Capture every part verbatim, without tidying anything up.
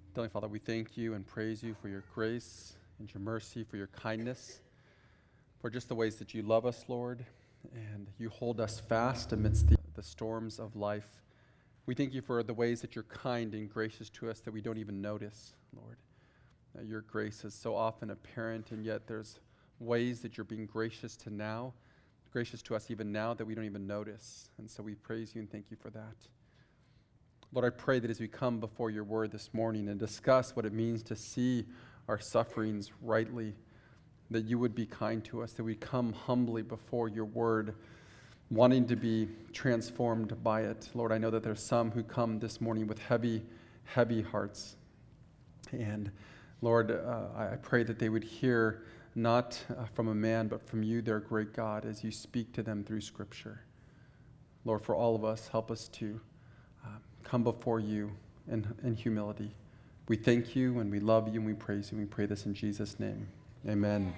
Heavenly Father, we thank you and praise you for your grace and your mercy, for your kindness, for just the ways that you love us, Lord, and you hold us fast amidst the, the storms of life. We thank you for the ways that you're kind and gracious to us that we don't even notice, Lord. Uh, your grace is so often apparent, and yet there's ways that you're being gracious to now, gracious to us even now that we don't even notice. And so we praise you and thank you for that. Lord, I pray that as we come before your word this morning and discuss what it means to see our sufferings rightly, that you would be kind to us, that we come humbly before your word, wanting to be transformed by it. Lord, I know that there's some who come this morning with heavy, heavy hearts. And Lord, uh, I pray that they would hear not uh, from a man, but from you, their great God, as you speak to them through Scripture. Lord, for all of us, help us to uh, come before you in, in humility. We thank you and we love you and we praise you. And we pray this in Jesus' name. Amen.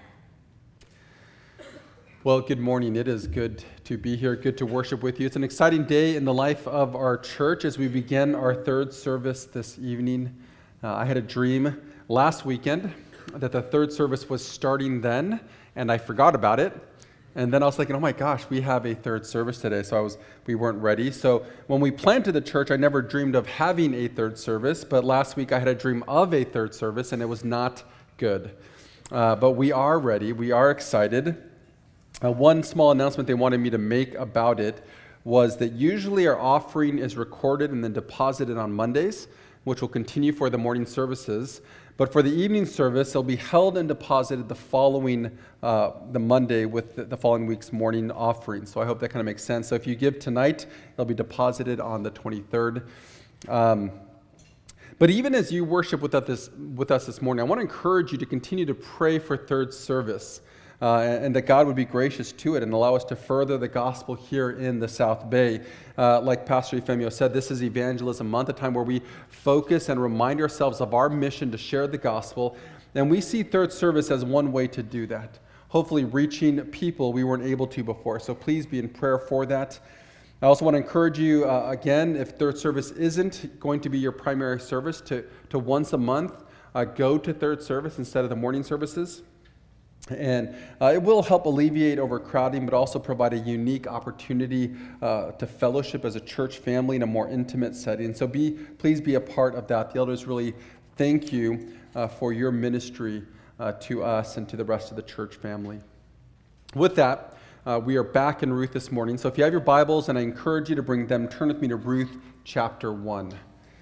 Well, good morning. It is good to be here, good to worship with you. It's an exciting day in the life of our church as we begin our third service this evening. Uh, I had a dream last weekend that the third service was starting then, and I forgot about it. And then I was thinking, oh my gosh, we have a third service today, so I was we weren't ready. So when we planted the church, I never dreamed of having a third service, but last week I had a dream of a third service, and it was not good. Uh, but we are ready. We are excited. Uh, one small announcement they wanted me to make about it was that usually our offering is recorded and then deposited on Mondays, which will continue for the morning services. But for the evening service, it'll be held and deposited the following, uh, the Monday with the, the following week's morning offering. So I hope that kind of makes sense. So if you give tonight, it'll be deposited on the twenty-third. Um, but even as you worship with us, this, with us this morning, I want to encourage you to continue to pray for third service. Uh, and, and that God would be gracious to it and allow us to further the gospel here in the South Bay. Uh, like Pastor Ephemio said, this is Evangelism Month, a time where we focus and remind ourselves of our mission to share the gospel. And we see third service as one way to do that, hopefully reaching people we weren't able to before. So please be in prayer for that. I also want to encourage you, uh, again, if third service isn't going to be your primary service, to, to once a month uh, go to third service instead of the morning services. And uh, it will help alleviate overcrowding, but also provide a unique opportunity uh, to fellowship as a church family in a more intimate setting. So be please be a part of that. The elders really thank you uh, for your ministry uh, to us and to the rest of the church family. With that, uh, we are back in Ruth this morning. So if you have your Bibles, and I encourage you to bring them, turn with me to Ruth chapter one.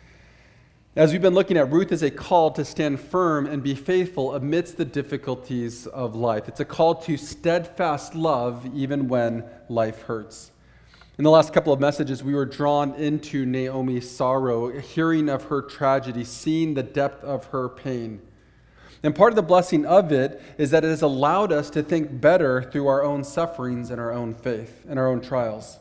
As we've been looking at, Ruth is a call to stand firm and be faithful amidst the difficulties of life. It's a call to steadfast love even when life hurts. In the last couple of messages, we were drawn into Naomi's sorrow, hearing of her tragedy, seeing the depth of her pain. And part of the blessing of it is that it has allowed us to think better through our own sufferings and our own faith and our own trials.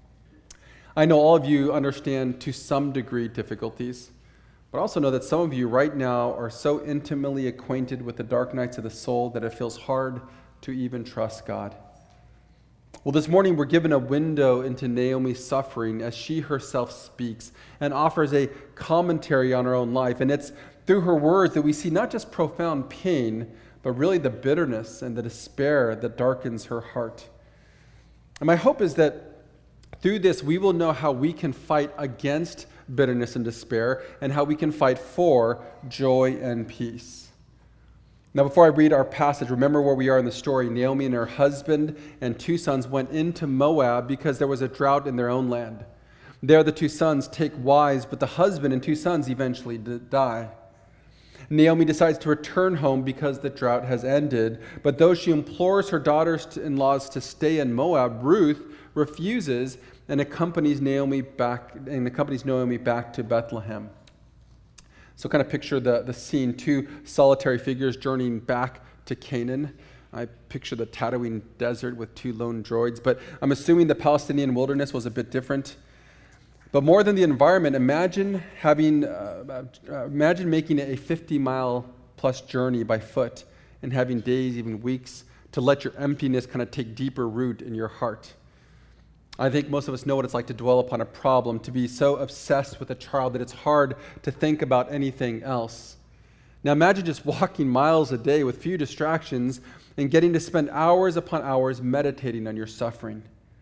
I know all of you understand to some degree difficulties. But also know that some of you right now are so intimately acquainted with the dark nights of the soul that it feels hard to even trust God. Well, this morning we're given a window into Naomi's suffering as she herself speaks and offers a commentary on her own life. And it's through her words that we see not just profound pain, but really the bitterness and the despair that darkens her heart. And my hope is that through this we will know how we can fight against bitterness and despair, and how we can fight for joy and peace. Now, before I read our passage, remember where we are in the story. Naomi and her husband and two sons went into Moab because there was a drought in their own land. There the two sons take wives, but the husband and two sons eventually die. Naomi decides to return home because the drought has ended, but though she implores her daughters-in-laws to stay in Moab, Ruth refuses and accompanies Naomi back and accompanies Naomi back to Bethlehem. So kind of picture the, the scene, two solitary figures journeying back to Canaan. I picture the Tatooine desert with two lone droids, but I'm assuming the Palestinian wilderness was a bit different. But more than the environment, imagine having, uh, uh, imagine making a fifty mile plus journey by foot and having days, even weeks, to let your emptiness kind of take deeper root in your heart. I think most of us know what it's like to dwell upon a problem, to be so obsessed with a child that it's hard to think about anything else. Now imagine just walking miles a day with few distractions and getting to spend hours upon hours meditating on your suffering.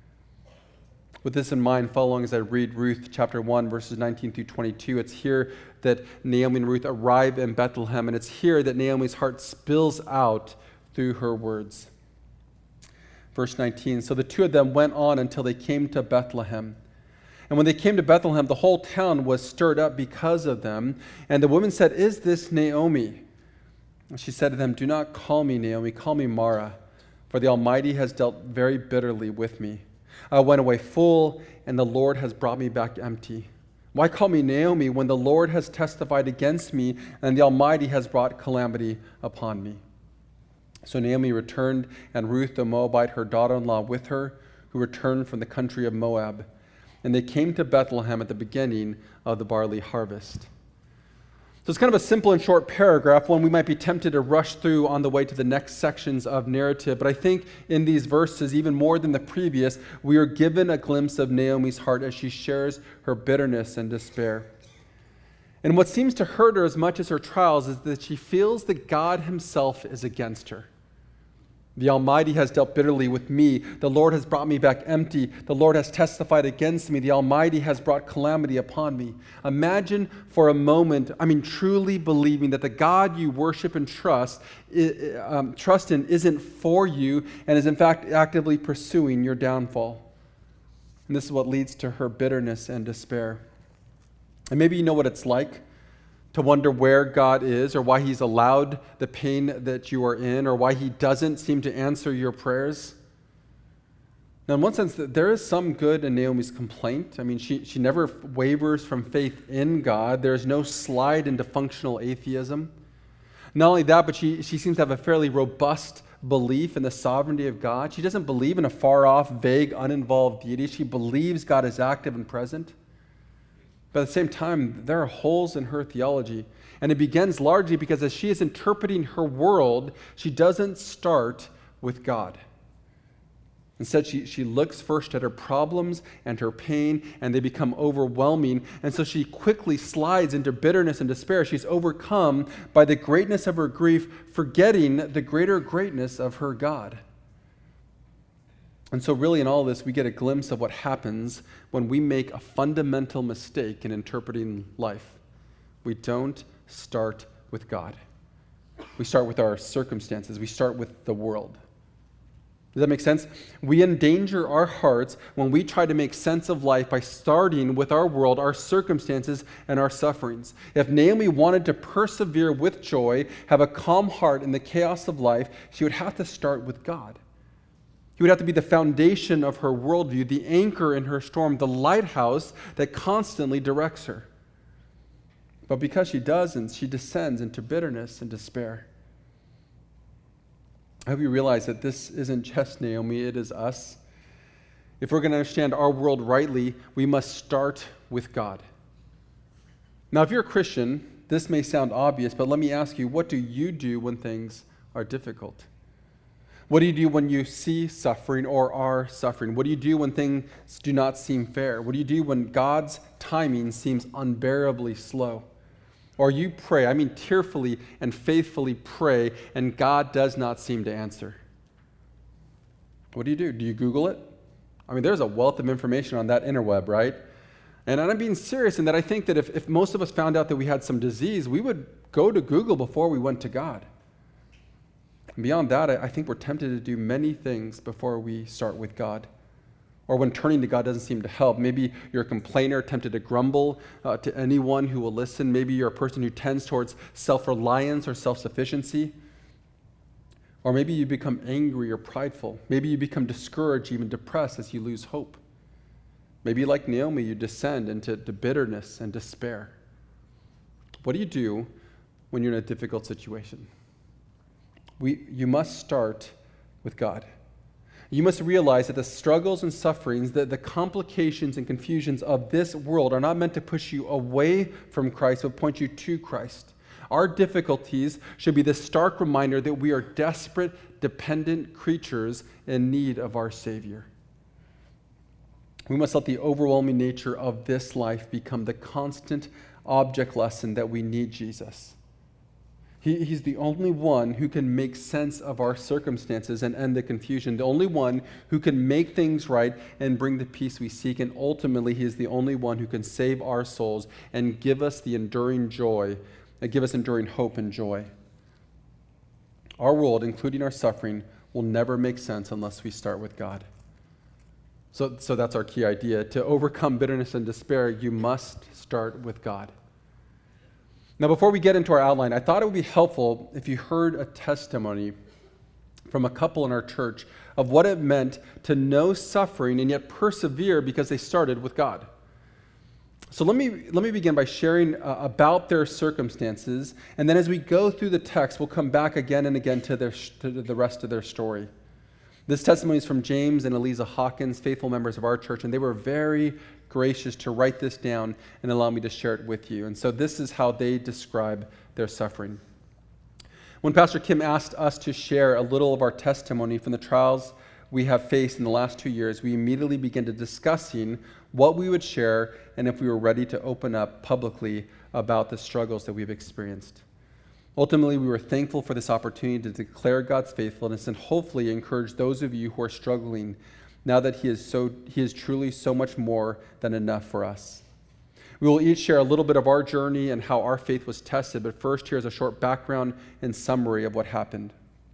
With this in mind, follow along as I read Ruth chapter one, verses nineteen through twenty-two. It's here that Naomi and Ruth arrive in Bethlehem, and it's here that Naomi's heart spills out through her words. Verse nineteen, so the two of them went on until they came to Bethlehem. And when they came to Bethlehem, the whole town was stirred up because of them. And the woman said, is this Naomi? And she said to them, do not call me Naomi, call me Mara, for the Almighty has dealt very bitterly with me. I went away full, and the Lord has brought me back empty. Why call me Naomi when the Lord has testified against me, and the Almighty has brought calamity upon me? So Naomi returned, and Ruth the Moabite, her daughter-in-law, with her, who returned from the country of Moab. And they came to Bethlehem at the beginning of the barley harvest. So it's kind of a simple and short paragraph, one we might be tempted to rush through on the way to the next sections of narrative. But I think in these verses, even more than the previous, we are given a glimpse of Naomi's heart as she shares her bitterness and despair. And what seems to hurt her as much as her trials is that she feels that God himself is against her. The Almighty has dealt bitterly with me. The Lord has brought me back empty. The Lord has testified against me. The Almighty has brought calamity upon me. Imagine for a moment, I mean, truly believing that the God you worship and trust, um, trust in isn't for you and is in fact actively pursuing your downfall. And this is what leads to her bitterness and despair. And maybe you know what it's like to wonder where God is or why he's allowed the pain that you are in or why he doesn't seem to answer your prayers. Now, in one sense, there is some good in Naomi's complaint. I mean, she, she never wavers from faith in God. There's no slide into functional atheism. Not only that, but she, she seems to have a fairly robust belief in the sovereignty of God. She doesn't believe in a far-off, vague, uninvolved deity. She believes God is active and present. But at the same time, there are holes in her theology. And it begins largely because as she is interpreting her world, she doesn't start with God. Instead, she, she looks first at her problems and her pain, and they become overwhelming. And so she quickly slides into bitterness and despair. She's overcome by the greatness of her grief, forgetting the greater greatness of her God. And so really in all this, we get a glimpse of what happens when we make a fundamental mistake in interpreting life. We don't start with God. We start with our circumstances. We start with the world. Does that make sense? We endanger our hearts when we try to make sense of life by starting with our world, our circumstances, and our sufferings. If Naomi wanted to persevere with joy, have a calm heart in the chaos of life, she would have to start with God. He would have to be the foundation of her worldview, the anchor in her storm, the lighthouse that constantly directs her. But because she doesn't, she descends into bitterness and despair. I hope you realize that this isn't just Naomi, it is us. If we're going to understand our world rightly, we must start with God. Now, if you're a Christian, this may sound obvious, but let me ask you, what do you do when things are difficult? What do you do when you see suffering or are suffering? What do you do when things do not seem fair? What do you do when God's timing seems unbearably slow? Or you pray, I mean tearfully and faithfully pray, and God does not seem to answer. What do you do? Do you Google it? I mean, there's a wealth of information on that interweb, right? And I'm being serious in that I think that if, if most of us found out that we had some disease, we would go to Google before we went to God. And beyond that, I think we're tempted to do many things before we start with God. Or when turning to God doesn't seem to help. Maybe you're a complainer, tempted to grumble uh, to anyone who will listen. Maybe you're a person who tends towards self-reliance or self-sufficiency. Or maybe you become angry or prideful. Maybe you become discouraged, even depressed as you lose hope. Maybe like Naomi, you descend into to bitterness and despair. What do you do when you're in a difficult situation? We, you must start with God. You must realize that the struggles and sufferings, the, the complications and confusions of this world are not meant to push you away from Christ, but point you to Christ. Our difficulties should be the stark reminder that we are desperate, dependent creatures in need of our Savior. We must let the overwhelming nature of this life become the constant object lesson that we need Jesus. He, he's the only one who can make sense of our circumstances and end the confusion, the only one who can make things right and bring the peace we seek, and ultimately he is the only one who can save our souls and give us the enduring joy, and give us enduring hope and joy. Our world, including our suffering, will never make sense unless we start with God. So, so that's our key idea. To overcome bitterness and despair, you must start with God. Now, before we get into our outline, I thought it would be helpful if you heard a testimony from a couple in our church of what it meant to know suffering and yet persevere because they started with God. So let me let me begin by sharing uh, about their circumstances, and then as we go through the text, we'll come back again and again to, their, to the rest of their story. This testimony is from James and Eliza Hawkins, faithful members of our church, and they were very gracious to write this down and allow me to share it with you. And so this is how they describe their suffering. When Pastor Kim asked us to share a little of our testimony from the trials we have faced in the last two years, we immediately began to discussing what we would share and if we were ready to open up publicly about the struggles that we've experienced. Ultimately, we were thankful for this opportunity to declare God's faithfulness and hopefully encourage those of you who are struggling now that he is so he is truly so much more than enough for us. We will each share a little bit of our journey and how our faith was tested, but first here's a short background and summary of what happened.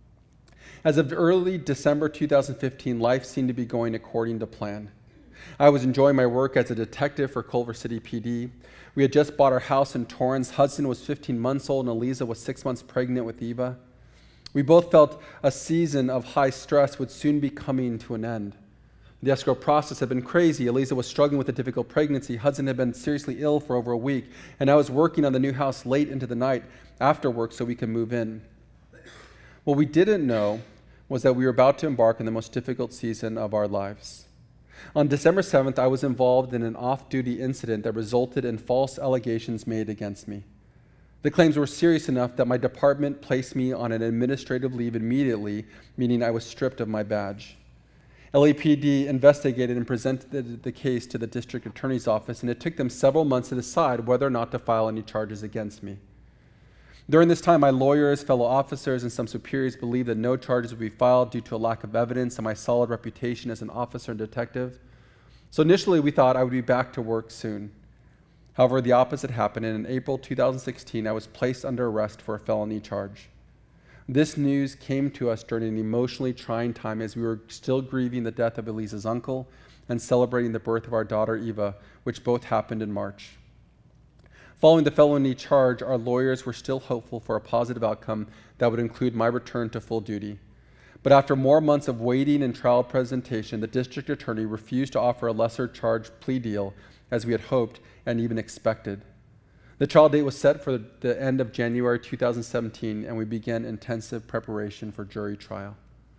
As of early December two thousand fifteen, life seemed to be going according to plan. I was enjoying my work as a detective for Culver City P D. We had just bought our house in Torrance. Hudson was fifteen months old, and Eliza was six months pregnant with Eva. We both felt a season of high stress would soon be coming to an end. The escrow process had been crazy. Eliza was struggling with a difficult pregnancy. Hudson had been seriously ill for over a week, and I was working on the new house late into the night after work so we could move in. What we didn't know was that we were about to embark on the most difficult season of our lives. On December seventh, I was involved in an off-duty incident that resulted in false allegations made against me. The claims were serious enough that my department placed me on an administrative leave immediately, meaning I was stripped of my badge. L A P D investigated and presented the case to the district attorney's office, and it took them several months to decide whether or not to file any charges against me. During this time, my lawyers, fellow officers, and some superiors believed that no charges would be filed due to a lack of evidence and my solid reputation as an officer and detective. So initially, we thought I would be back to work soon. However, the opposite happened, and in April two thousand sixteen, I was placed under arrest for a felony charge. This news came to us during an emotionally trying time as we were still grieving the death of Eliza's uncle and celebrating the birth of our daughter, Eva, which both happened in March. Following the felony charge, our lawyers were still hopeful for a positive outcome that would include my return to full duty. But after more months of waiting and trial presentation, the district attorney refused to offer a lesser charge plea deal as we had hoped and even expected. The trial date was set for the end of January two thousand seventeen, and we began intensive preparation for jury trial.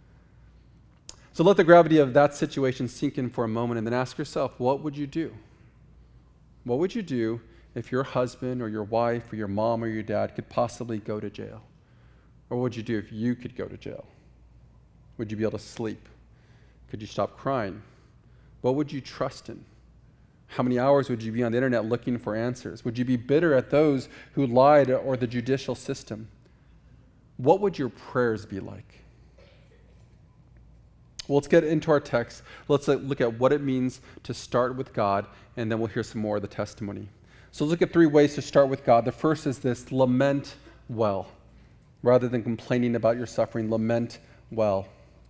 So let the gravity of that situation sink in for a moment and then ask yourself, what would you do? What would you do if your husband or your wife or your mom or your dad could possibly go to jail? Or what would you do if you could go to jail? Would you be able to sleep? Could you stop crying? What would you trust in? How many hours would you be on the internet looking for answers? Would you be bitter at those who lied or the judicial system? What would your prayers be like? Well, let's get into our text. Let's look at what it means to start with God, and then we'll hear some more of the testimony. So let's look at three ways to start with God. The first is this: lament well. Rather than complaining about your suffering, lament well.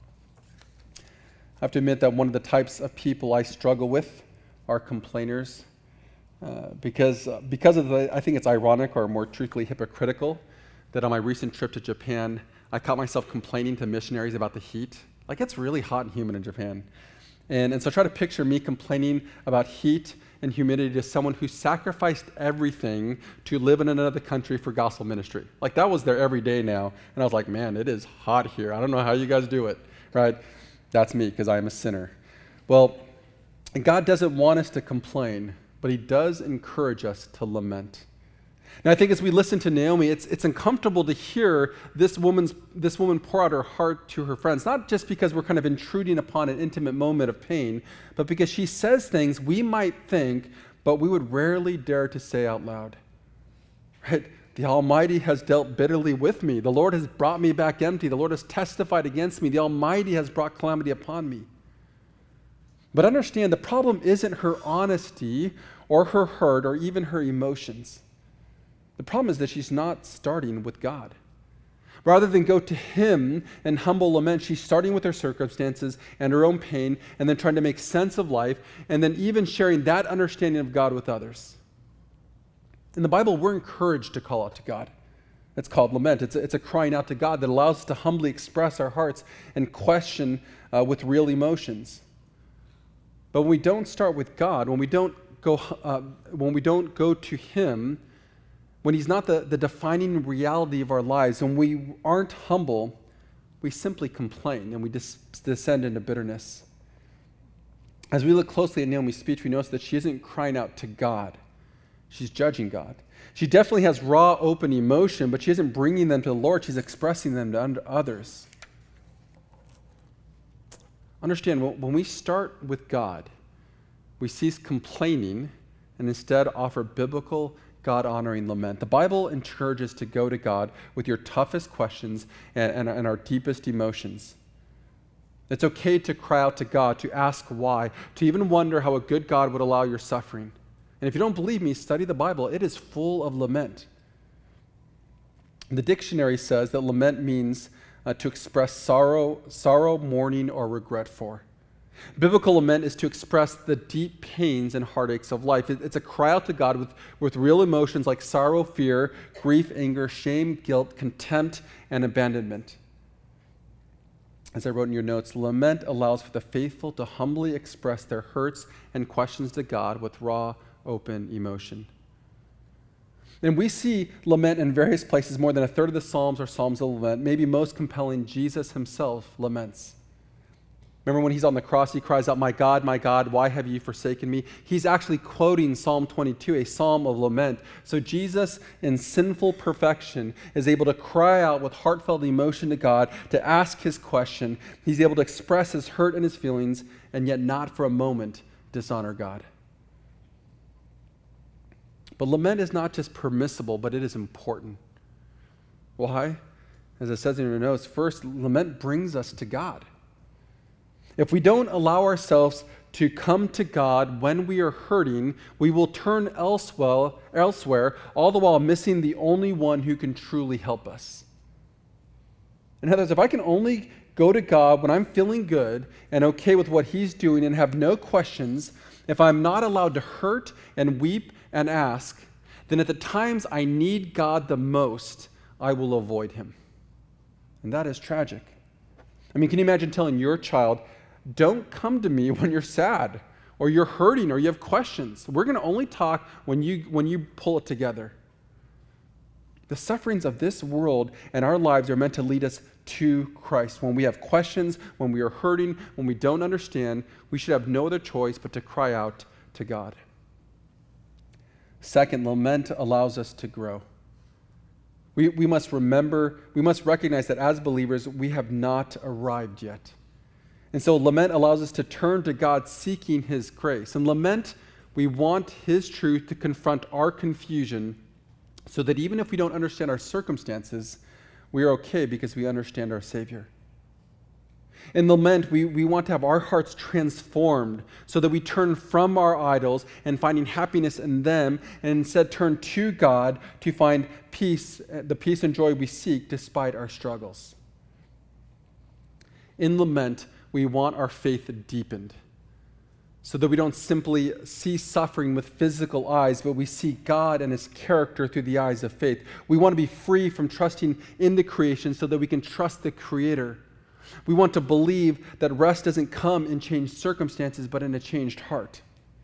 I have to admit that one of the types of people I struggle with are complainers. Uh, because, uh, because of the, I think it's ironic, or more truthfully hypocritical, that on my recent trip to Japan, I caught myself complaining to missionaries about the heat. Like, it's really hot and humid in Japan. And, and so try to picture me complaining about heat and humidity to someone who sacrificed everything to live in another country for gospel ministry. Like, that was their every day now. And I was like, man, it is hot here. I don't know how you guys do it, right? That's me, because I am a sinner. Well, God doesn't want us to complain, but he does encourage us to lament. And I think as we listen to Naomi, it's, it's uncomfortable to hear this woman's this woman pour out her heart to her friends, not just because we're kind of intruding upon an intimate moment of pain, but because she says things we might think, but we would rarely dare to say out loud. Right? The Almighty has dealt bitterly with me. The Lord has brought me back empty. The Lord has testified against me. The Almighty has brought calamity upon me. But understand, the problem isn't her honesty or her hurt or even her emotions. The problem is that she's not starting with God. Rather than go to Him in humble lament, she's starting with her circumstances and her own pain and then trying to make sense of life and then even sharing that understanding of God with others. In the Bible, we're encouraged to call out to God. It's called lament. It's a, it's a crying out to God that allows us to humbly express our hearts and question uh, with real emotions. But when we don't start with God, when we don't go, uh, when we don't go to Him, when He's not the, the defining reality of our lives, when we aren't humble, we simply complain and we dis- descend into bitterness. As we look closely at Naomi's speech, we notice that she isn't crying out to God. She's judging God. She definitely has raw, open emotion, but she isn't bringing them to the Lord. She's expressing them to others. Understand, when we start with God, we cease complaining and instead offer biblical, God-honoring lament. The Bible encourages to go to God with your toughest questions and, and, and our deepest emotions. It's okay to cry out to God, to ask why, to even wonder how a good God would allow your suffering. And if you don't believe me, study the Bible. It is full of lament. The dictionary says that lament means uh, to express sorrow, sorrow, mourning, or regret for. Biblical lament is to express the deep pains and heartaches of life. It, it's a cry out to God with, with real emotions like sorrow, fear, grief, anger, shame, guilt, contempt, and abandonment. As I wrote in your notes, lament allows for the faithful to humbly express their hurts and questions to God with raw, open emotion. And we see lament in various places. More than a third of the Psalms are Psalms of lament. Maybe most compelling, Jesus Himself laments. Remember when He's on the cross, He cries out, "My God, my God, why have you forsaken me?" He's actually quoting Psalm twenty-two, a psalm of lament. So Jesus, in sinful perfection, is able to cry out with heartfelt emotion to God, to ask His question. He's able to express His hurt and His feelings, and yet not for a moment dishonor God. But lament is not just permissible, but it is important. Why? As it says in your notes, first, lament brings us to God. If we don't allow ourselves to come to God when we are hurting, we will turn elsewhere, elsewhere, all the while missing the only one who can truly help us. In other words, if I can only go to God when I'm feeling good and okay with what He's doing and have no questions, if I'm not allowed to hurt and weep and ask, then at the times I need God the most, I will avoid Him. And that is tragic. I mean, can you imagine telling your child, "Don't come to me when you're sad or you're hurting or you have questions. We're going to only talk when you when you pull it together." The sufferings of this world and our lives are meant to lead us to Christ. When we have questions, when we are hurting, when we don't understand, we should have no other choice but to cry out to God. Second, lament allows us to grow. We, we must remember, we must recognize that as believers, we have not arrived yet. And so lament allows us to turn to God seeking His grace. And lament, we want His truth to confront our confusion so that even if we don't understand our circumstances, we are okay because we understand our Savior. In lament, we, we want to have our hearts transformed so that we turn from our idols and finding happiness in them and instead turn to God to find peace, the peace and joy we seek despite our struggles. In lament, we want our faith deepened so that we don't simply see suffering with physical eyes, but we see God and His character through the eyes of faith. We want to be free from trusting in the creation so that we can trust the Creator. We want to believe that rest doesn't come in changed circumstances, but in a changed heart.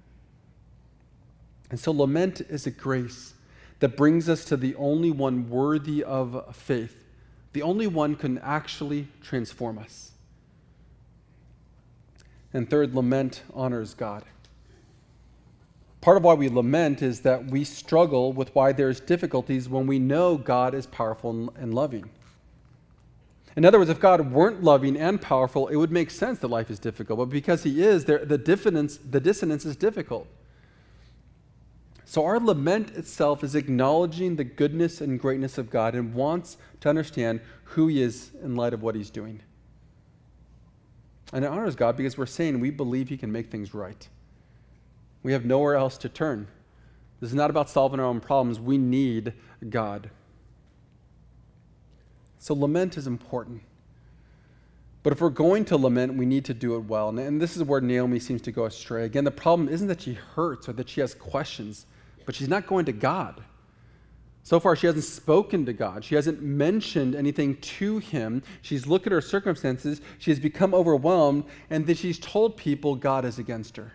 And so lament is a grace that brings us to the only one worthy of faith. The only one can actually transform us. And third, lament honors God. Part of why we lament is that we struggle with why there's difficulties when we know God is powerful and loving. In other words, if God weren't loving and powerful, it would make sense that life is difficult. But because he is, there, the, dissonance, the dissonance is difficult. So our lament itself is acknowledging the goodness and greatness of God and wants to understand who he is in light of what he's doing. And it honors God because we're saying we believe he can make things right. We have nowhere else to turn. This is not about solving our own problems. We need God. So lament is important. But if we're going to lament, we need to do it well. And, and this is where Naomi seems to go astray. Again, the problem isn't that she hurts or that she has questions, but she's not going to God. So far, she hasn't spoken to God. She hasn't mentioned anything to him. She's looked at her circumstances. She has become overwhelmed, and then she's told people God is against her.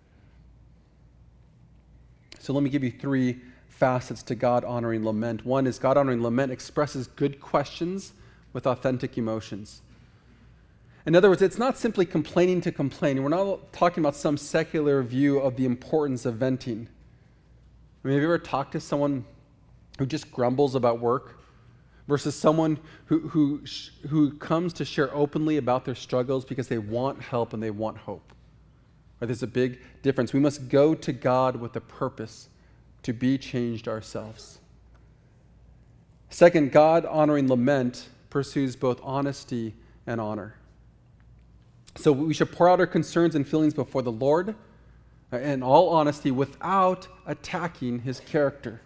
So let me give you three facets to God-honoring lament. One is God-honoring lament expresses good questions with authentic emotions. In other words, it's not simply complaining to complain. We're not talking about some secular view of the importance of venting. I mean, have you ever talked to someone who just grumbles about work versus someone who, who, who comes to share openly about their struggles because they want help and they want hope? Right, there's a big difference. We must go to God with a purpose to be changed ourselves. Second, God-honoring lament pursues both honesty and honor. So we should pour out our concerns and feelings before the Lord in all honesty without attacking his character.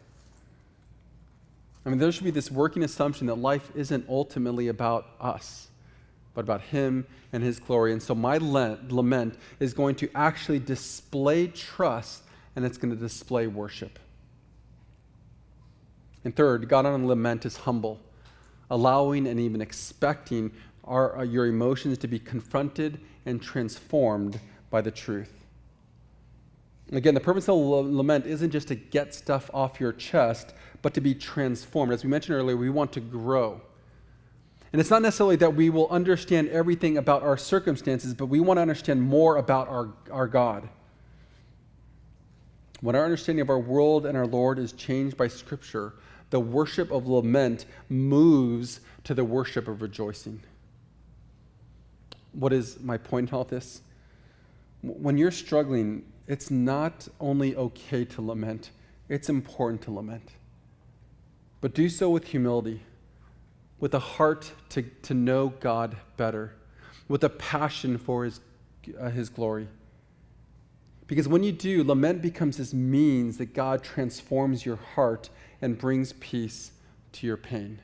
I mean, there should be this working assumption that life isn't ultimately about us, but about him and his glory. And so my lament is going to actually display trust, and it's going to display worship. And third, God-honoring lament is humble, allowing and even expecting our, uh, your emotions to be confronted and transformed by the truth. Again, the purpose of lament isn't just to get stuff off your chest, but to be transformed. As we mentioned earlier, we want to grow. And it's not necessarily that we will understand everything about our circumstances, but we want to understand more about our, our God. When our understanding of our world and our Lord is changed by Scripture, the worship of lament moves to the worship of rejoicing. What is my point in all this? When you're struggling, it's not only okay to lament, it's important to lament. But do so with humility, with a heart to, to know God better, with a passion for his, uh, his glory. Because when you do, lament becomes this means that God transforms your heart and brings peace to your pain.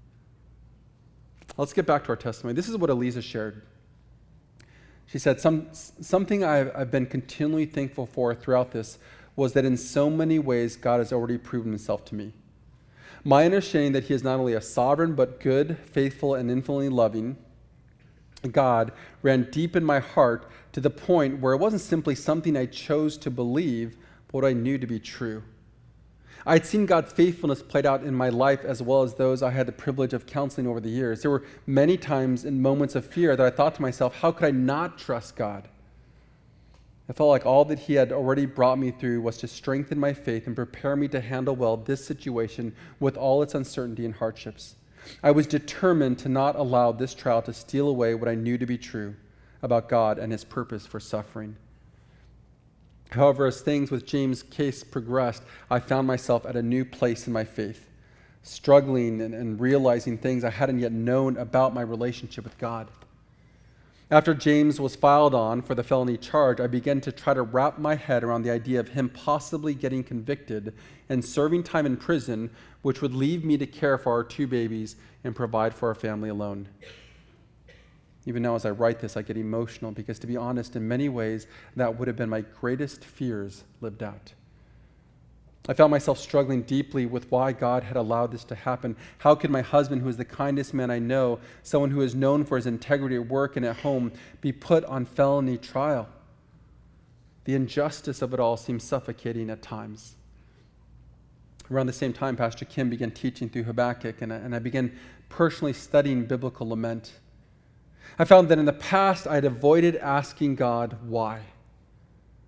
Let's get back to our testimony. This is what Eliza shared. She said, Some, something I've, I've been continually thankful for throughout this was that in so many ways God has already proven himself to me. My understanding that he is not only a sovereign, but good, faithful, and infinitely loving God ran deep in my heart to the point where it wasn't simply something I chose to believe, but what I knew to be true. I had seen God's faithfulness played out in my life as well as those I had the privilege of counseling over the years. There were many times in moments of fear that I thought to myself, how could I not trust God? I felt like all that he had already brought me through was to strengthen my faith and prepare me to handle well this situation with all its uncertainty and hardships. I was determined to not allow this trial to steal away what I knew to be true about God and his purpose for suffering. However, as things with James' case progressed, I found myself at a new place in my faith, struggling and, and realizing things I hadn't yet known about my relationship with God. After James was filed on for the felony charge, I began to try to wrap my head around the idea of him possibly getting convicted and serving time in prison, which would leave me to care for our two babies and provide for our family alone. Even now as I write this, I get emotional because, to be honest, in many ways, that would have been my greatest fears lived out. I found myself struggling deeply with why God had allowed this to happen. How could my husband, who is the kindest man I know, someone who is known for his integrity at work and at home, be put on felony trial? The injustice of it all seemed suffocating at times. Around the same time, Pastor Kim began teaching through Habakkuk, and I, and I began personally studying biblical lament. I found that in the past, I had avoided asking God why.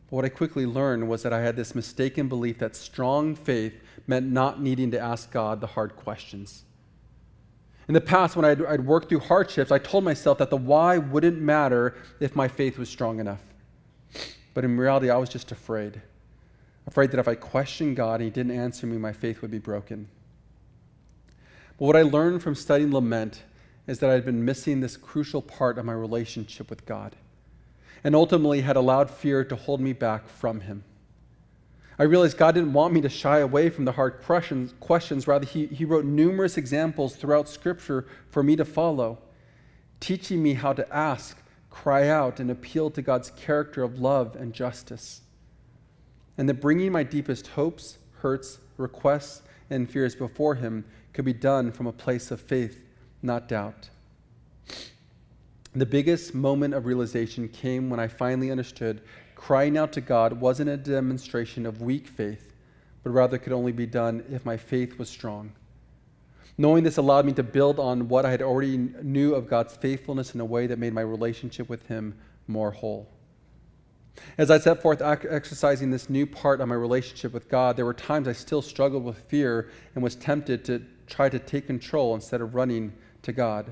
But what I quickly learned was that I had this mistaken belief that strong faith meant not needing to ask God the hard questions. In the past, when I'd, I'd worked through hardships, I told myself that the why wouldn't matter if my faith was strong enough. But in reality, I was just afraid. Afraid that if I questioned God and he didn't answer me, my faith would be broken. But what I learned from studying lament is that I'd been missing this crucial part of my relationship with God, and ultimately had allowed fear to hold me back from him. I realized God didn't want me to shy away from the hard questions. questions. Rather, he, he wrote numerous examples throughout Scripture for me to follow, teaching me how to ask, cry out, and appeal to God's character of love and justice. And that bringing my deepest hopes, hurts, requests, and fears before him could be done from a place of faith, not doubt. The biggest moment of realization came when I finally understood crying out to God wasn't a demonstration of weak faith, but rather could only be done if my faith was strong. Knowing this allowed me to build on what I had already knew of God's faithfulness in a way that made my relationship with him more whole. As I set forth exercising this new part of my relationship with God, there were times I still struggled with fear and was tempted to try to take control instead of running to God.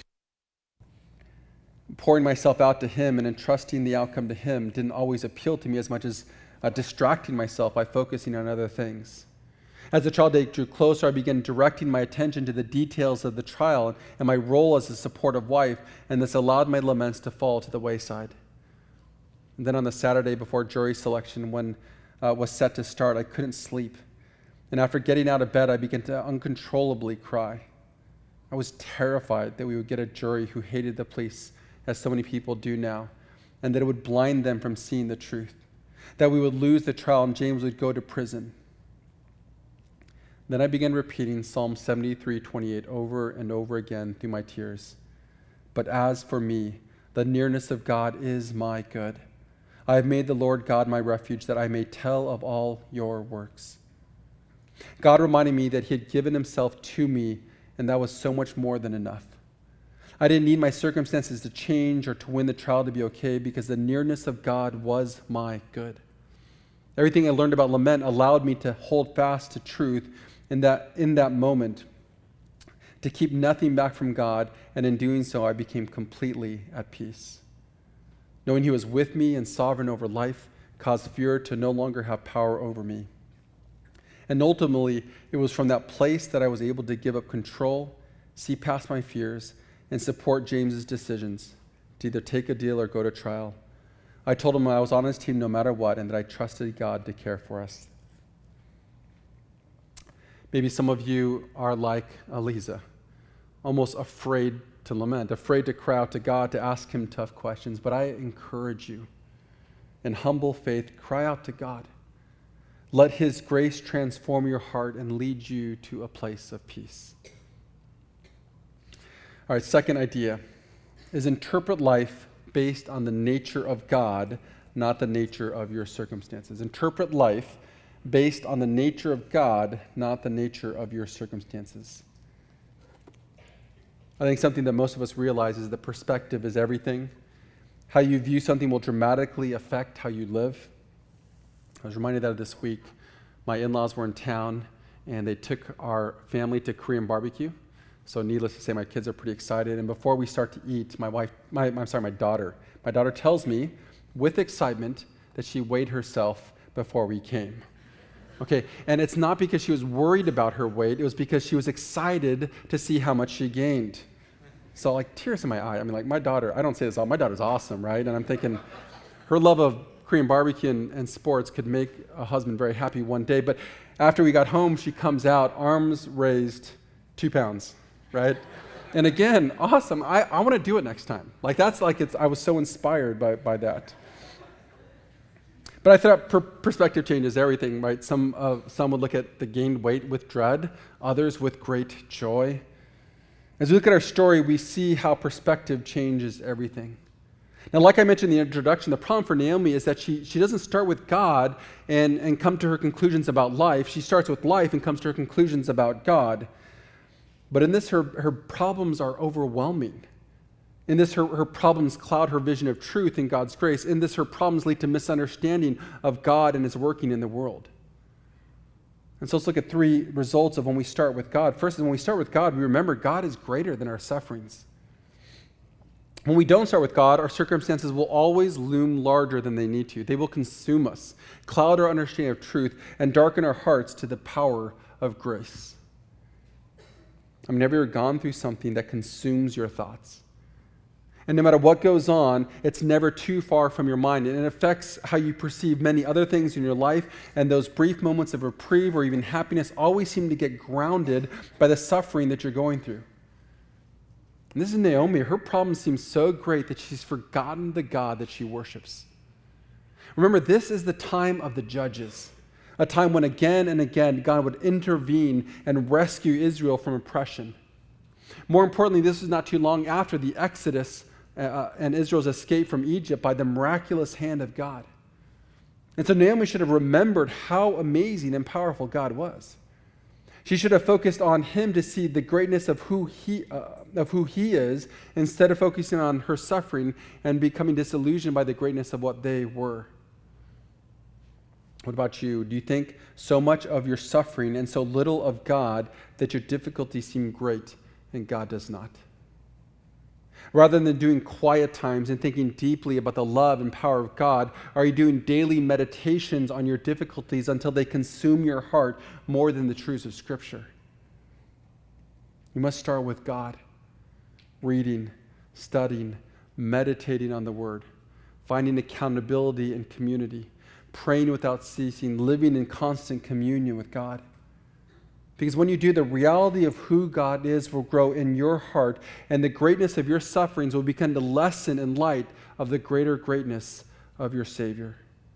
Pouring myself out to him and entrusting the outcome to him didn't always appeal to me as much as uh, distracting myself by focusing on other things. As the trial date drew closer, I began directing my attention to the details of the trial and my role as a supportive wife, and this allowed my laments to fall to the wayside. And then on the Saturday before jury selection, when uh, was set to start, I couldn't sleep. And after getting out of bed, I began to uncontrollably cry. I was terrified that we would get a jury who hated the police, as so many people do now, and that it would blind them from seeing the truth, that we would lose the trial and James would go to prison. Then I began repeating Psalm seventy-three twenty-eight over and over again through my tears. But as for me, the nearness of God is my good. I have made the Lord God my refuge, that I may tell of all your works. God reminded me that he had given himself to me, and that was so much more than enough. I didn't need my circumstances to change or to win the trial to be okay, because the nearness of God was my good. Everything I learned about lament allowed me to hold fast to truth in that, in that moment, to keep nothing back from God, and in doing so, I became completely at peace. Knowing he was with me and sovereign over life caused fear to no longer have power over me. And ultimately, it was from that place that I was able to give up control, see past my fears, and support James's decisions to either take a deal or go to trial. I told him I was on his team no matter what, and that I trusted God to care for us. Maybe some of you are like Eliza, almost afraid to lament, afraid to cry out to God, to ask him tough questions. But I encourage you, in humble faith, cry out to God. Let his grace transform your heart and lead you to a place of peace. All right, second idea is interpret life based on the nature of God, not the nature of your circumstances. Interpret life based on the nature of God, not the nature of your circumstances. I think something that most of us realize is that perspective is everything. How you view something will dramatically affect how you live. I was reminded that this week, my in-laws were in town, and they took our family to Korean barbecue. So needless to say, my kids are pretty excited. And before we start to eat, my wife, my, I'm sorry, my daughter, my daughter tells me with excitement that she weighed herself before we came. Okay, and it's not because she was worried about her weight. It was because she was excited to see how much she gained. So like tears in my eye. I mean, like my daughter, I don't say this all, my daughter's awesome, right? And I'm thinking her love of Korean barbecue and, and sports could make a husband very happy one day. But after we got home, she comes out, arms raised, two pounds, right? And again, awesome. I, I want to do it next time. Like that's like it's. I was so inspired by, by that. But I thought per- perspective changes everything, right? Some uh, some would look at the gained weight with dread, others with great joy. As we look at our story, we see how perspective changes everything. Now, like I mentioned in the introduction, the problem for Naomi is that she, she doesn't start with God and, and come to her conclusions about life. She starts with life and comes to her conclusions about God. But in this, her, her problems are overwhelming. In this, her, her problems cloud her vision of truth and God's grace. In this, her problems lead to misunderstanding of God and his working in the world. And so let's look at three results of when we start with God. First is when we start with God, we remember God is greater than our sufferings. When we don't start with God, our circumstances will always loom larger than they need to. They will consume us, cloud our understanding of truth, and darken our hearts to the power of grace. I mean, have you ever gone through something that consumes your thoughts? And no matter what goes on, it's never too far from your mind. And it affects how you perceive many other things in your life. And those brief moments of reprieve or even happiness always seem to get grounded by the suffering that you're going through. And this is Naomi. Her problem seems so great that she's forgotten the God that she worships. Remember, this is the time of the judges, a time when again and again God would intervene and rescue Israel from oppression. More importantly, this is not too long after the Exodus uh, and Israel's escape from Egypt by the miraculous hand of God. And so Naomi should have remembered how amazing and powerful God was. She should have focused on him to see the greatness of who he uh, of who he is, instead of focusing on her suffering and becoming disillusioned by the greatness of what they were. What about you? Do you think so much of your suffering and so little of God that your difficulties seem great and God does not? Rather than doing quiet times and thinking deeply about the love and power of God, are you doing daily meditations on your difficulties until they consume your heart more than the truths of Scripture? You must start with God, reading, studying, meditating on the Word, finding accountability and community, praying without ceasing, living in constant communion with God. Because when you do, the reality of who God is will grow in your heart, and the greatness of your sufferings will begin to lessen in light of the greater greatness of your Savior.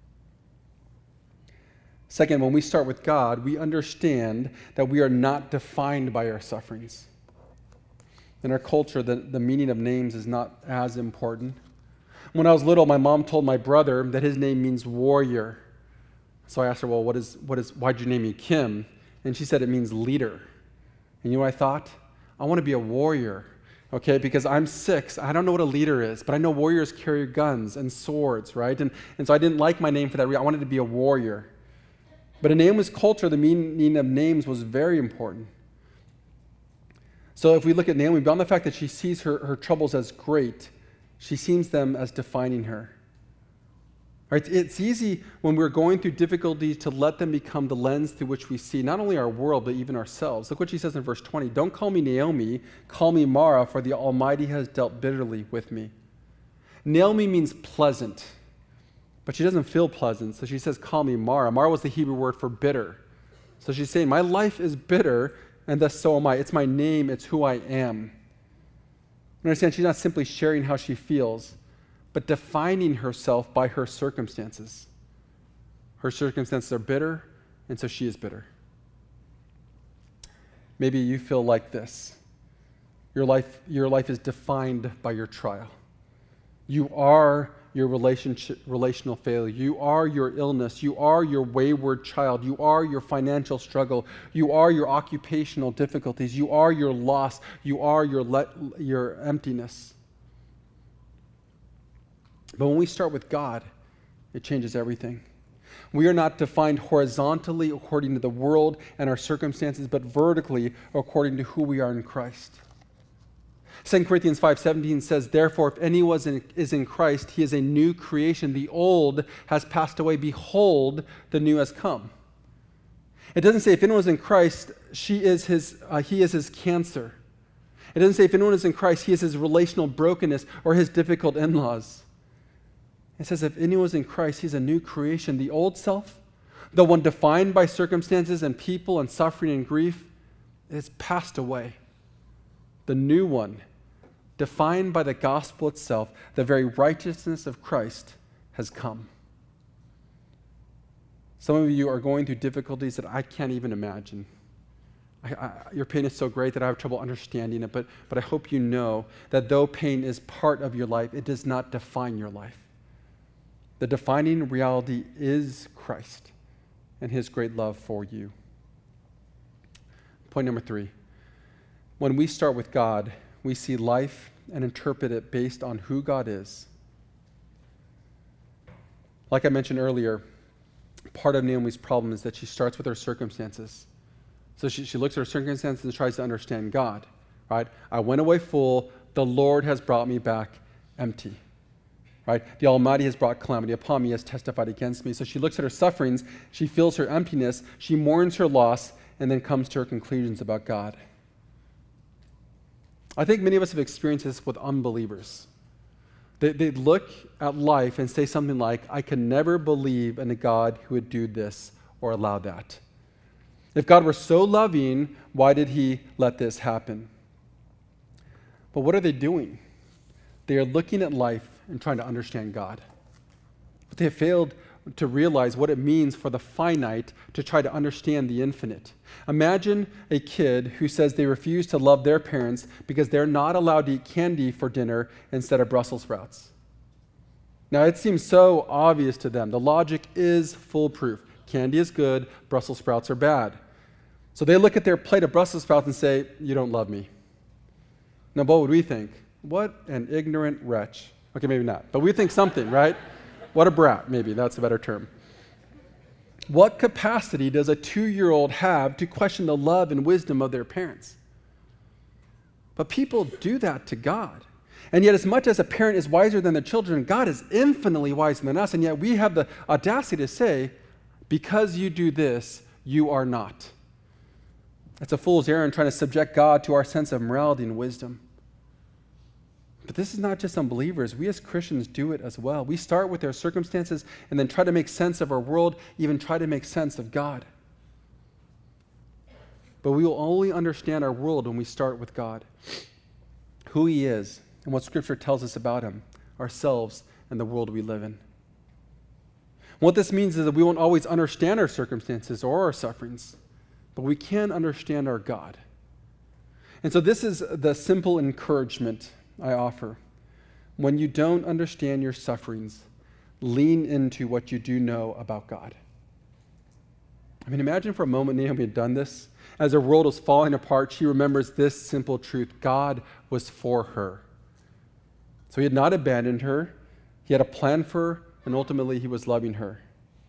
Second, when we start with God, we understand that we are not defined by our sufferings. In our culture, the, the meaning of names is not as important. When I was little, my mom told my brother that his name means warrior. So I asked her, well, what is, what is, why'd you name me Kim? And she said it means leader. And you know what I thought? I want to be a warrior, okay? Because I'm six. I don't know what a leader is, but I know warriors carry guns and swords, right? And, and so I didn't like my name for that reason. I wanted to be a warrior. But in Naomi's culture, the meaning of names was very important. So if we look at Naomi, beyond the fact that she sees her, her troubles as great, she sees them as defining her. Right? It's easy when we're going through difficulties to let them become the lens through which we see not only our world, but even ourselves. Look what she says in verse twenty. Don't call me Naomi, call me Mara, for the Almighty has dealt bitterly with me. Naomi means pleasant, but she doesn't feel pleasant, so she says, call me Mara. Mara was the Hebrew word for bitter. So she's saying, my life is bitter, and thus so am I. It's my name, it's who I am. You understand, she's not simply sharing how she feels, but defining herself by her circumstances. Her circumstances are bitter, and so she is bitter. Maybe you feel like this. Your life, your life is defined by your trial. You are your relationship, relational failure. You are your illness. You are your wayward child. You are your financial struggle. You are your occupational difficulties. You are your loss. You are your, let, your emptiness. But when we start with God, it changes everything. We are not defined horizontally according to the world and our circumstances, but vertically according to who we are in Christ. Second Corinthians five seventeen says, therefore, if anyone is in Christ, he is a new creation. The old has passed away. Behold, the new has come. It doesn't say if anyone is in Christ, she is his, uh, he is his cancer. It doesn't say if anyone is in Christ, he is his relational brokenness or his difficult in-laws. It says if anyone is in Christ, he's a new creation. The old self, the one defined by circumstances and people and suffering and grief, is passed away. The new one, defined by the gospel itself, the very righteousness of Christ, has come. Some of you are going through difficulties that I can't even imagine. I, I, your pain is so great that I have trouble understanding it, but, but I hope you know that though pain is part of your life, it does not define your life. The defining reality is Christ and his great love for you. Point number three. When we start with God, we see life and interpret it based on who God is. Like I mentioned earlier, part of Naomi's problem is that she starts with her circumstances. So she, she looks at her circumstances and tries to understand God, right? I went away full. The Lord has brought me back empty, right? The Almighty has brought calamity upon me, has testified against me. So she looks at her sufferings. She feels her emptiness. She mourns her loss and then comes to her conclusions about God. I think many of us have experienced this with unbelievers. They, they look at life and say something like, I can never believe in a God who would do this or allow that. If God were so loving, why did he let this happen? But what are they doing? They are looking at life and trying to understand God. But they have failed to realize what it means for the finite to try to understand the infinite. Imagine a kid who says they refuse to love their parents because they're not allowed to eat candy for dinner instead of Brussels sprouts. Now, it seems so obvious to them. The logic is foolproof. Candy is good, Brussels sprouts are bad. So they look at their plate of Brussels sprouts and say, you don't love me. Now, what would we think? What an ignorant wretch. Okay, maybe not, but we think something, right? What a brat, maybe, that's a better term. What capacity does a two-year-old have to question the love and wisdom of their parents? But people do that to God. And yet, as much as a parent is wiser than their children, God is infinitely wiser than us, and yet we have the audacity to say, because you do this, you are not. It's a fool's errand trying to subject God to our sense of morality and wisdom. But this is not just unbelievers. We as Christians do it as well. We start with our circumstances and then try to make sense of our world, even try to make sense of God. But we will only understand our world when we start with God, who he is, and what Scripture tells us about him, ourselves, and the world we live in. What this means is that we won't always understand our circumstances or our sufferings, but we can understand our God. And so this is the simple encouragement I offer. When you don't understand your sufferings, lean into what you do know about God. I mean, imagine for a moment Naomi had done this. As her world was falling apart, she remembers this simple truth: God was for her. So he had not abandoned her. He had a plan for her, and ultimately he was loving her.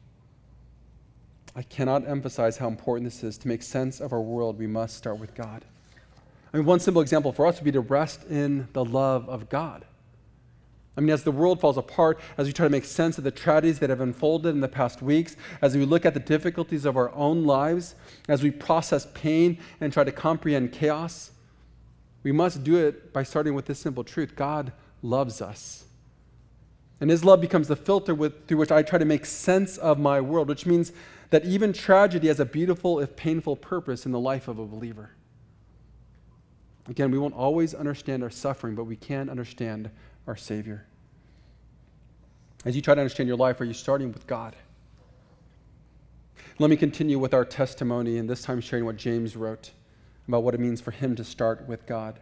I cannot emphasize how important this is. To make sense of our world, we must start with God. I mean, one simple example for us would be to rest in the love of God. I mean, as the world falls apart, as we try to make sense of the tragedies that have unfolded in the past weeks, as we look at the difficulties of our own lives, as we process pain and try to comprehend chaos, we must do it by starting with this simple truth: God loves us. And his love becomes the filter with, through which I try to make sense of my world, which means that even tragedy has a beautiful, if painful, purpose in the life of a believer. Again, we won't always understand our suffering, but we can understand our Savior. As you try to understand your life, are you starting with God? Let me continue with our testimony, and this time sharing what James wrote about what it means for him to start with God.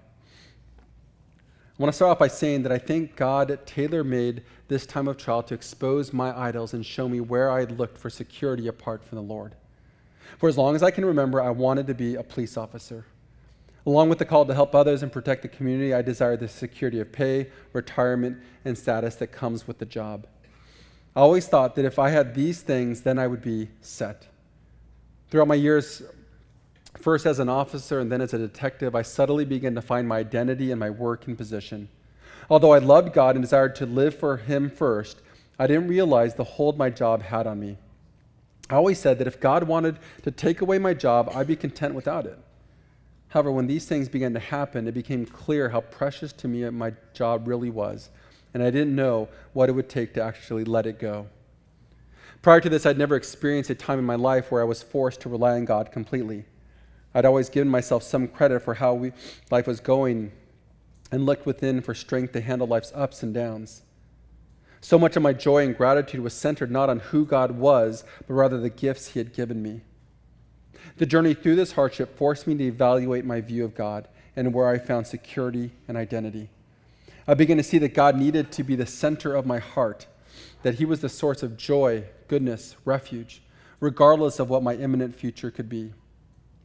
I want to start off by saying that I think God tailor-made this time of trial to expose my idols and show me where I had looked for security apart from the Lord. For as long as I can remember, I wanted to be a police officer. Along with the call to help others and protect the community, I desired the security of pay, retirement, and status that comes with the job. I always thought that if I had these things, then I would be set. Throughout my years, first as an officer and then as a detective, I subtly began to find my identity in my work and position. Although I loved God and desired to live for him first, I didn't realize the hold my job had on me. I always said that if God wanted to take away my job, I'd be content without it. However, when these things began to happen, it became clear how precious to me my job really was, and I didn't know what it would take to actually let it go. Prior to this, I'd never experienced a time in my life where I was forced to rely on God completely. I'd always given myself some credit for how we, life was going and looked within for strength to handle life's ups and downs. So much of my joy and gratitude was centered not on who God was, but rather the gifts he had given me. The journey through this hardship forced me to evaluate my view of God and where I found security and identity. I began to see that God needed to be the center of my heart, that he was the source of joy, goodness, refuge, regardless of what my imminent future could be.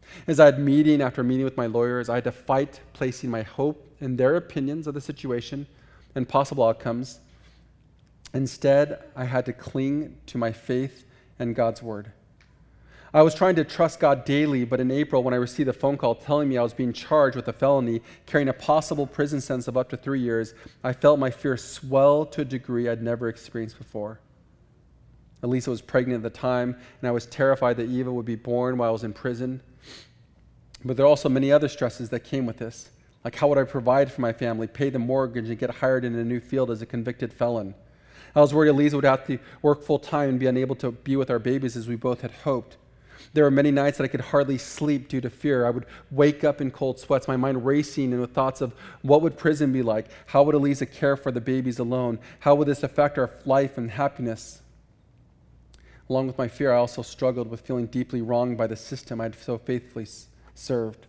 As I had meeting after meeting with my lawyers, I had to fight placing my hope in their opinions of the situation and possible outcomes. Instead, I had to cling to my faith and God's word. I was trying to trust God daily, but in April, when I received a phone call telling me I was being charged with a felony, carrying a possible prison sentence of up to three years, I felt my fear swell to a degree I'd never experienced before. Elisa was pregnant at the time, and I was terrified that Eva would be born while I was in prison. But there are also many other stresses that came with this, like how would I provide for my family, pay the mortgage, and get hired in a new field as a convicted felon. I was worried Elisa would have to work full-time and be unable to be with our babies as we both had hoped. There were many nights that I could hardly sleep due to fear. I would wake up in cold sweats, my mind racing and with thoughts of what would prison be like? How would Elisa care for the babies alone? How would this affect our life and happiness? Along with my fear, I also struggled with feeling deeply wronged by the system I'd so faithfully served.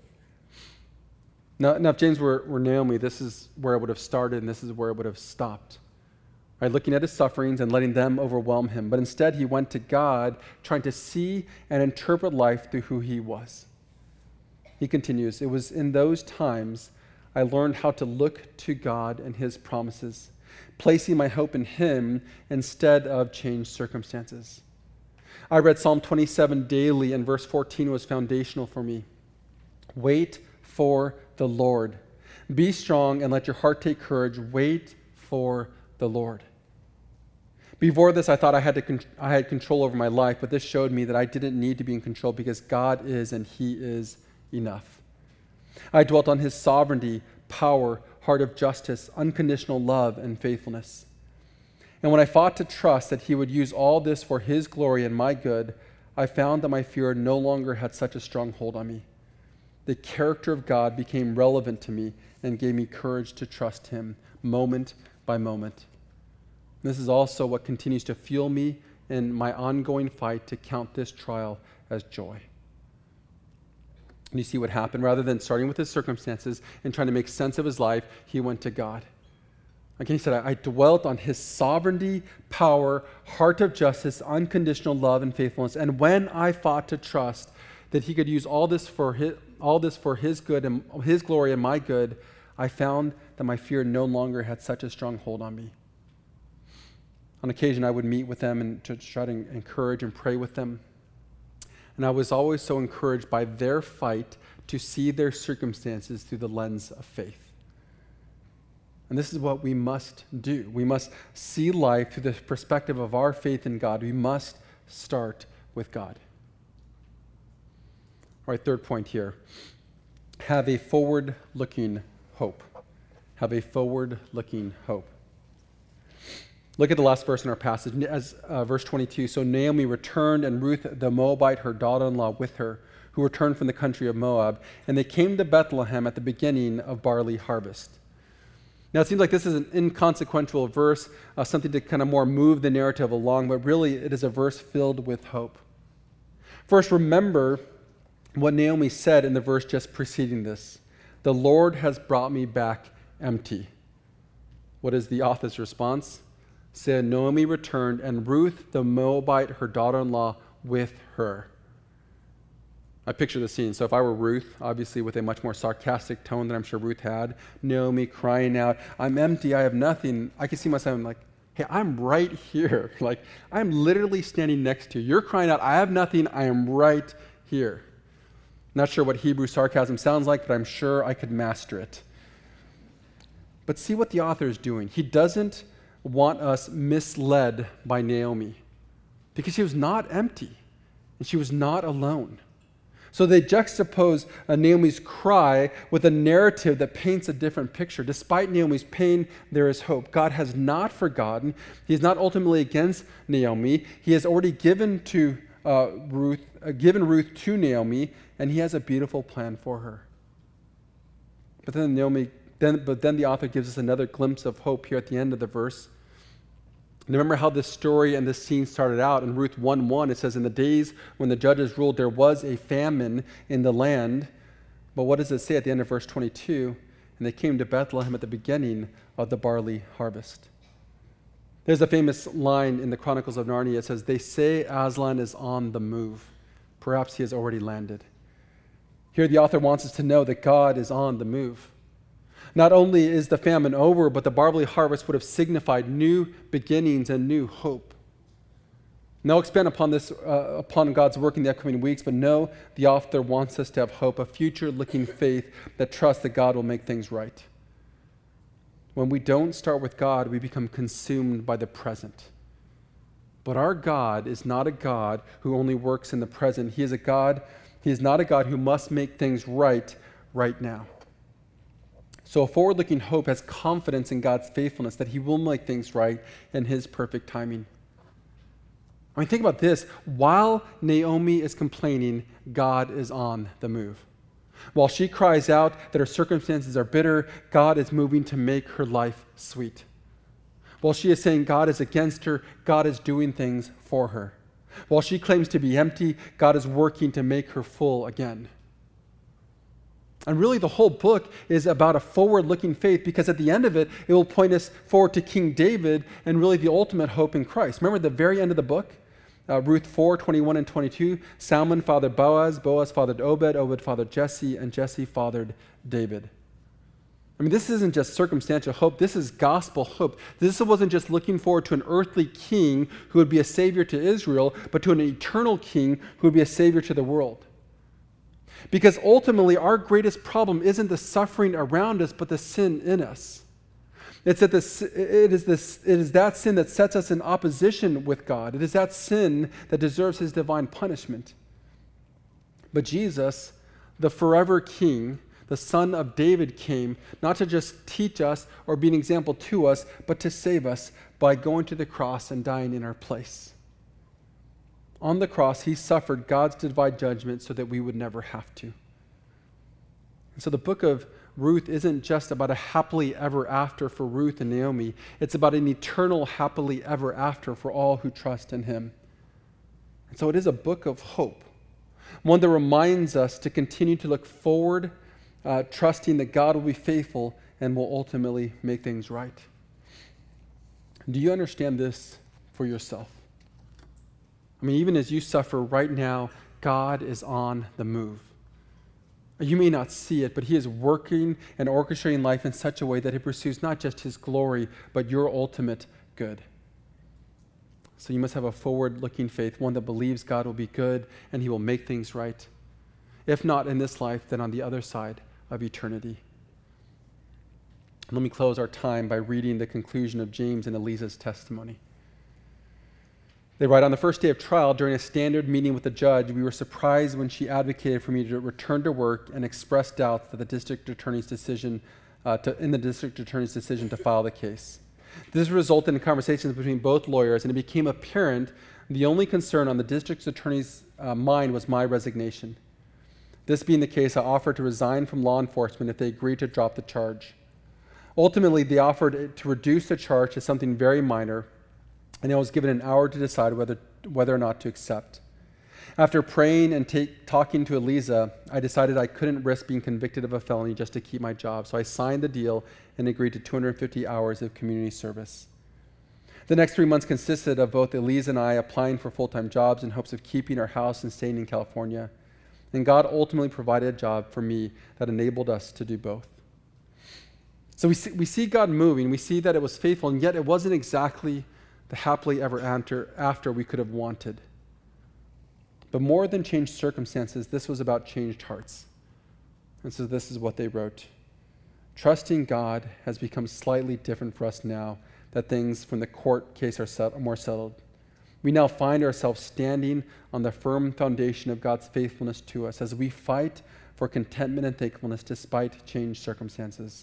Now, now if James were, were Naomi, this is where it would have started and this is where it would have stopped. Right, looking at his sufferings and letting them overwhelm him. But instead, he went to God, trying to see and interpret life through who he was. He continues, it was in those times I learned how to look to God and his promises, placing my hope in him instead of changed circumstances. I read Psalm twenty-seven daily, and verse fourteen was foundational for me. Wait for the Lord. Be strong and let your heart take courage. Wait for the Lord. Before this, I thought I had to con- I had control over my life, but this showed me that I didn't need to be in control because God is and he is enough. I dwelt on his sovereignty, power, heart of justice, unconditional love, and faithfulness. And when I fought to trust that he would use all this for his glory and my good, I found that my fear no longer had such a strong hold on me. The character of God became relevant to me and gave me courage to trust him moment by moment. This is also what continues to fuel me in my ongoing fight to count this trial as joy. And you see what happened? Rather than starting with his circumstances and trying to make sense of his life, he went to God. Again, he said, I, I dwelt on his sovereignty, power, heart of justice, unconditional love, and faithfulness. And when I fought to trust that he could use all this for his, all this for his good and his glory and my good, I found that my fear no longer had such a strong hold on me. On occasion, I would meet with them and to try to encourage and pray with them. And I was always so encouraged by their fight to see their circumstances through the lens of faith. And this is what we must do. We must see life through the perspective of our faith in God. We must start with God. All right, third point here. Have a forward-looking hope. Have a forward-looking hope. Look at the last verse in our passage, as uh, verse twenty-two. So Naomi returned, and Ruth the Moabite, her daughter-in-law, with her, who returned from the country of Moab, and they came to Bethlehem at the beginning of barley harvest. Now it seems like this is an inconsequential verse, uh, something to kind of more move the narrative along, but really it is a verse filled with hope. First, remember what Naomi said in the verse just preceding this. The Lord has brought me back empty. What is the author's response? Said Naomi returned, and Ruth the Moabite, her daughter-in-law, with her. I picture the scene. So if I were Ruth, obviously with a much more sarcastic tone than I'm sure Ruth had, Naomi crying out, I'm empty, I have nothing. I can see myself like, hey, I'm right here. Like, I'm literally standing next to you. You're crying out, I have nothing, I am right here. Not sure what Hebrew sarcasm sounds like, but I'm sure I could master it. But see what the author is doing. He doesn't want us misled by Naomi because she was not empty and she was not alone. So they juxtapose uh, Naomi's cry with a narrative that paints a different picture. Despite Naomi's pain, there is hope. God has not forgotten. He is not ultimately against Naomi. He has already given to uh, Ruth, uh, given Ruth to Naomi, and he has a beautiful plan for her. But then Naomi, then, but then the author gives us another glimpse of hope here at the end of the verse. Remember how this story and this scene started out in Ruth one one. It says, in the days when the judges ruled, there was a famine in the land. But what does it say at the end of verse twenty-two? And they came to Bethlehem at the beginning of the barley harvest. There's a famous line in the Chronicles of Narnia. It says, they say Aslan is on the move. Perhaps he has already landed. Here, the author wants us to know that God is on the move. Not only is the famine over, but the barley harvest would have signified new beginnings and new hope. And I'll expand upon this, uh, upon God's work in the upcoming weeks, but know the author wants us to have hope, a future-looking faith that trusts that God will make things right. When we don't start with God, we become consumed by the present. But our God is not a God who only works in the present. He is a God, he is not a God who must make things right right now. So a forward-looking hope has confidence in God's faithfulness, that he will make things right in his perfect timing. I mean, think about this. While Naomi is complaining, God is on the move. While she cries out that her circumstances are bitter, God is moving to make her life sweet. While she is saying God is against her, God is doing things for her. While she claims to be empty, God is working to make her full again. And really, the whole book is about a forward-looking faith, because at the end of it, it will point us forward to King David and really the ultimate hope in Christ. Remember at the very end of the book? Uh, Ruth four, twenty-one and twenty-two, Salmon fathered Boaz, Boaz fathered Obed, Obed fathered Jesse, and Jesse fathered David. I mean, this isn't just circumstantial hope. This is gospel hope. This wasn't just looking forward to an earthly king who would be a savior to Israel, but to an eternal king who would be a savior to the world. Because ultimately, our greatest problem isn't the suffering around us, but the sin in us. It's that this, it is this, it is that sin that sets us in opposition with God. It is that sin that deserves his divine punishment. But Jesus, the forever King, the Son of David, came not to just teach us or be an example to us, but to save us by going to the cross and dying in our place. On the cross, he suffered God's divine judgment so that we would never have to. And so the book of Ruth isn't just about a happily ever after for Ruth and Naomi. It's about an eternal happily ever after for all who trust in him. And so it is a book of hope, one that reminds us to continue to look forward, uh, trusting that God will be faithful and will ultimately make things right. Do you understand this for yourself? I mean, even as you suffer right now, God is on the move. You may not see it, but he is working and orchestrating life in such a way that he pursues not just his glory, but your ultimate good. So you must have a forward-looking faith, one that believes God will be good and he will make things right. If not in this life, then on the other side of eternity. Let me close our time by reading the conclusion of James and Eliza's testimony. They write, on the first day of trial, during a standard meeting with the judge, we were surprised when she advocated for me to return to work and express doubts that the district attorney's decision, uh, to, in the district attorney's decision to file the case. This resulted in conversations between both lawyers, and it became apparent the only concern on the district attorney's uh, mind was my resignation. This being the case, I offered to resign from law enforcement if they agreed to drop the charge. Ultimately, they offered to reduce the charge to something very minor, and I was given an hour to decide whether whether or not to accept. After praying and take, talking to Eliza, I decided I couldn't risk being convicted of a felony just to keep my job, so I signed the deal and agreed to two hundred fifty hours of community service. The next three months consisted of both Eliza and I applying for full-time jobs in hopes of keeping our house and staying in California, and God ultimately provided a job for me that enabled us to do both. So we see, we see God moving, we see that it was faithful, and yet it wasn't exactly the happily ever after, after we could have wanted. But more than changed circumstances, this was about changed hearts. And so this is what they wrote. Trusting God has become slightly different for us now that things from the court case are set, more settled. We now find ourselves standing on the firm foundation of God's faithfulness to us as we fight for contentment and thankfulness despite changed circumstances.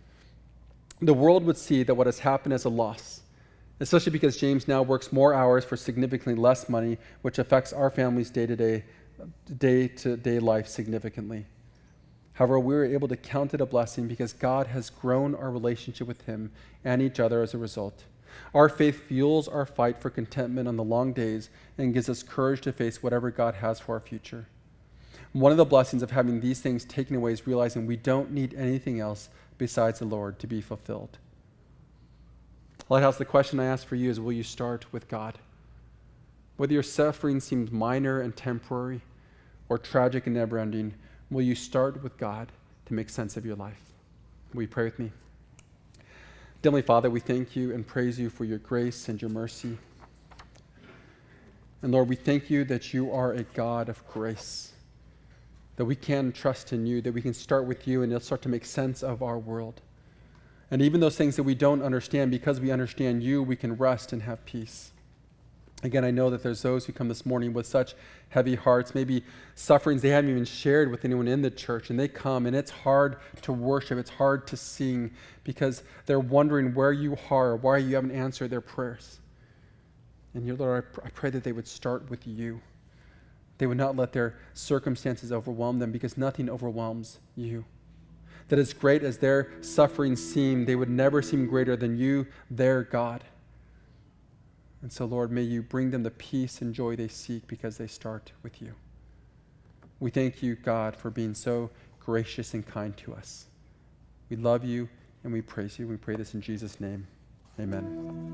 The world would see that what has happened is a loss, especially because James now works more hours for significantly less money, which affects our family's day-to-day, day-to-day life significantly. However, we were able to count it a blessing because God has grown our relationship with him and each other as a result. Our faith fuels our fight for contentment on the long days and gives us courage to face whatever God has for our future. One of the blessings of having these things taken away is realizing we don't need anything else besides the Lord to be fulfilled. Lighthouse, the question I ask for you is, will you start with God? Whether your suffering seems minor and temporary or tragic and never-ending, Will you start with God to make sense of your life? Will you pray with me? Dear Heavenly Father, we thank you and praise you for your grace and your mercy. And Lord, we thank you that you are a God of grace, that we can trust in you, that we can start with you and you'll start to make sense of our world. And even those things that we don't understand, because we understand you, we can rest and have peace. Again, I know that there's those who come this morning with such heavy hearts, maybe sufferings they haven't even shared with anyone in the church, and they come, and it's hard to worship, it's hard to sing, because they're wondering where you are, why you haven't answered their prayers. And your Lord, I pray that they would start with you. They would not let their circumstances overwhelm them, because nothing overwhelms you. That as great as their sufferings seem, they would never seem greater than you, their God. And so, Lord, may you bring them the peace and joy they seek because they start with you. We thank you, God, for being so gracious and kind to us. We love you and we praise you. We pray this in Jesus' name. Amen.